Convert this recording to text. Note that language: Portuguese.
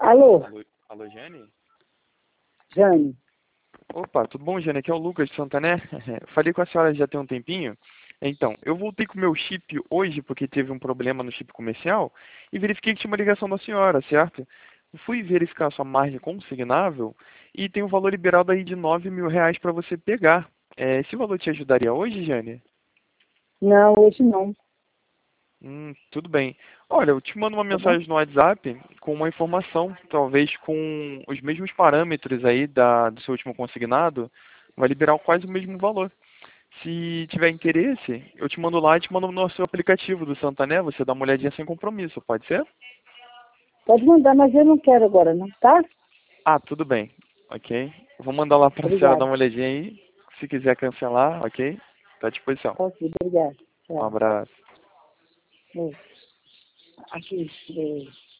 Alô, Alô, Jane? Jane. Opa, tudo bom, Jane? Aqui é o Lucas de Santané. Falei com a senhora já tem um tempinho. Então, eu voltei com o meu chip hoje porque teve um problema no chip comercial e verifiquei que tinha uma ligação da senhora, certo? Fui verificar a sua margem consignável e tem um valor liberado aí de R$ 9.000 para você pegar. Esse valor te ajudaria hoje, Jane? Não, hoje não. Tudo bem. Olha, eu te mando uma Tá bom? mensagem no WhatsApp com uma informação, talvez com os mesmos parâmetros aí do seu último consignado, vai liberar quase o mesmo valor. Se tiver interesse, eu te mando lá e te mando no seu aplicativo do Santané, você dá uma olhadinha sem compromisso, pode ser? Pode mandar, mas eu não quero agora, não, tá? Ah, tudo bem, ok. Eu vou mandar lá para a senhora dar Obrigada. uma olhadinha aí. Se quiser cancelar, ok? Está à disposição. Ok, obrigada. Um Tchau. abraço. É. Aqui, é.